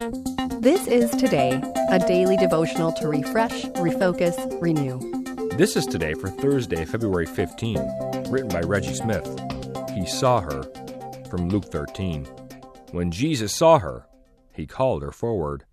This is Today, a daily devotional to refresh, refocus, renew. This is Today for Thursday, February 15, written by Reggie Smith. He saw her, from Luke 13. When Jesus saw her, he called her forward.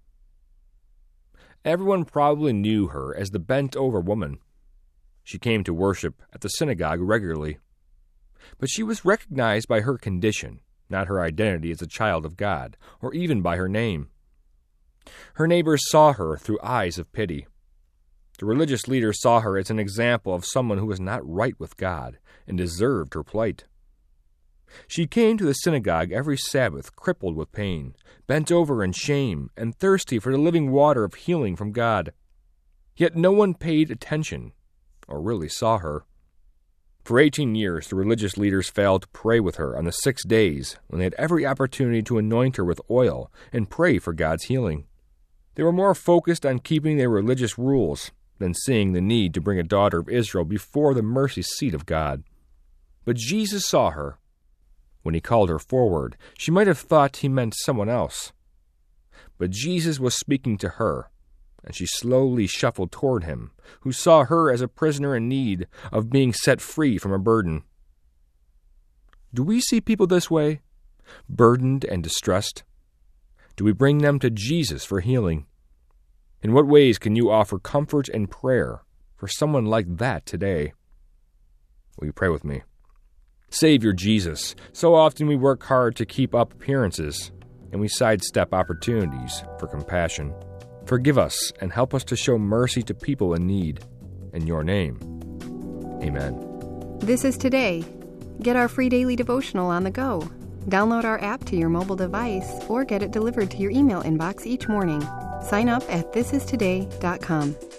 Everyone probably knew her as the bent-over woman. She came to worship at the synagogue regularly. But she was recognized by her condition, not her identity as a child of God, or even by her name. Her neighbors saw her through eyes of pity. The religious leaders saw her as an example of someone who was not right with God and deserved her plight. She came to the synagogue every Sabbath crippled with pain, bent over in shame, and thirsty for the living water of healing from God. Yet no one paid attention, or really saw her. For 18 years, the religious leaders failed to pray with her on the 6 days when they had every opportunity to anoint her with oil and pray for God's healing. They were more focused on keeping their religious rules than seeing the need to bring a daughter of Israel before the mercy seat of God. But Jesus saw her. When he called her forward, she might have thought he meant someone else. But Jesus was speaking to her, and she slowly shuffled toward him, who saw her as a prisoner in need of being set free from a burden. Do we see people this way, burdened and distressed? Do we bring them to Jesus for healing? In what ways can you offer comfort and prayer for someone like that today? Will you pray with me? Savior Jesus, so often we work hard to keep up appearances, and we sidestep opportunities for compassion. Forgive us and help us to show mercy to people in need. In your name, amen. This is Today. Get our free daily devotional on the go. Download our app to your mobile device or get it delivered to your email inbox each morning. Sign up at thisistoday.com.